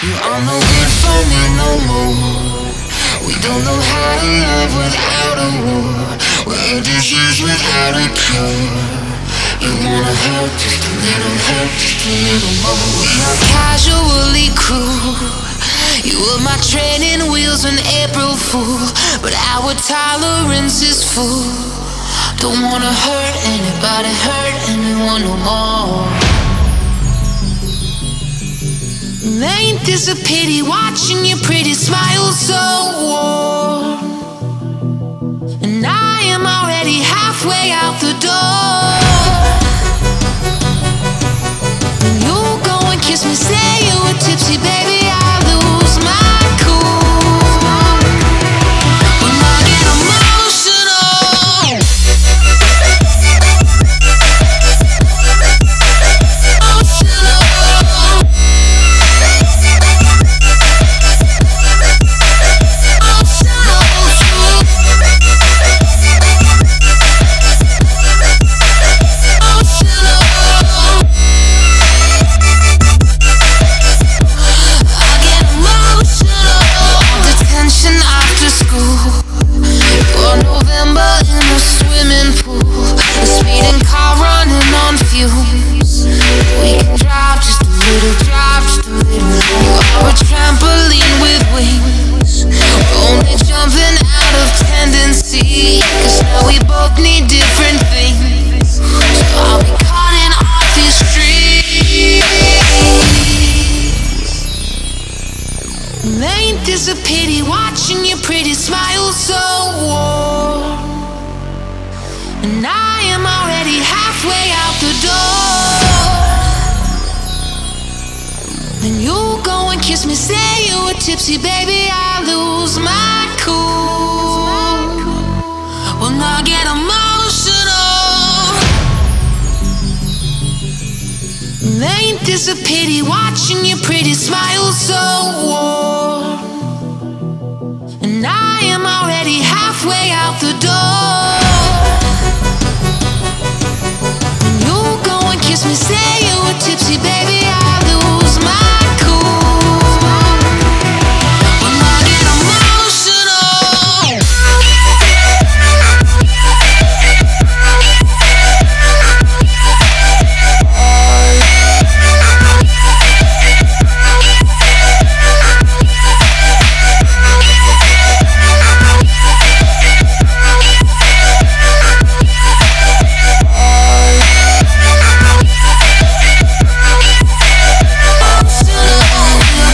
You are no good for me no more. We don't know how to love without a war. We're a disease without a cure. You wanna hurt just a little, hurt just a little more. We are casually cruel. You were my training wheels on April Fool, but our tolerance is full. Don't wanna hurt anybody, hurt anyone no more. Ain't this a pity watching your pretty smile so warm? And I am already halfway out the door. When you go and kiss me, say you were tipsy, baby, I lose my cool. When I get emotional, it's a pity watching your pretty smile so warm. And I am already halfway out the door. Then you go and kiss me, say you were tipsy, baby, I lose my cool. When I get emotional, ain't this a pity watching your pretty smile so warm? And I am already halfway out the door. When you go and kiss me, say you were tipsy, baby, I lose my cool. When I get emotional,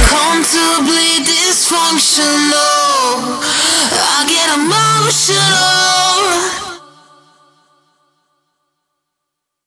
I get emotional.